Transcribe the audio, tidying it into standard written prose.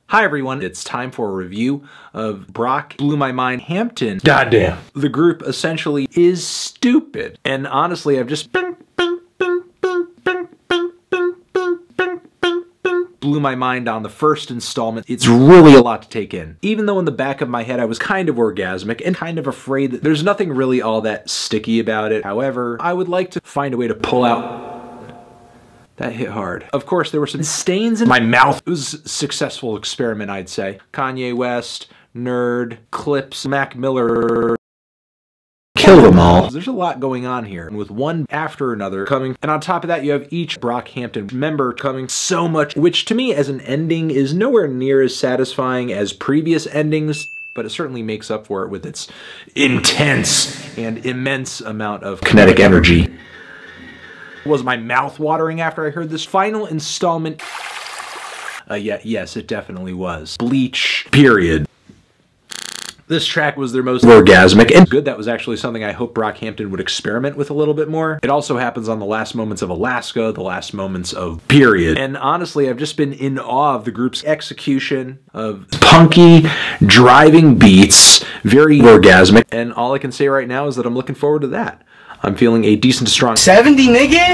Hi everyone, it's time for a review of Brock Blew My Mind Hampton. Goddamn. The group essentially is stupid. And honestly, I've just blew my mind on the first installment. It's really a lot to take in. Even though in the back of my head I was kind of orgasmic and kind of afraid that there's nothing really all that sticky about it. However, I would like to find a way to pull out. That hit hard. Of course, there were some stains in my mouth. It was a successful experiment, I'd say. Kanye West, Nerd, Clips, Mac Miller. Kill them all. There's a lot going on here, and with one after another coming, and on top of that you have each Brockhampton member coming so much, which to me as an ending is nowhere near as satisfying as previous endings, but it certainly makes up for it with its intense and immense amount of kinetic energy. Was my mouth watering after I heard this final installment? Yes, it definitely was. Bleach, period. This track was their most orgasmic and good. That was actually something I hope Brockhampton would experiment with a little bit more. It also happens on the last moments of Alaska, the last moments of Period. And honestly, I've just been in awe of the group's execution of punky, driving beats, very orgasmic. And all I can say right now is that I'm looking forward to that. I'm feeling a decent, strong 70, nigga!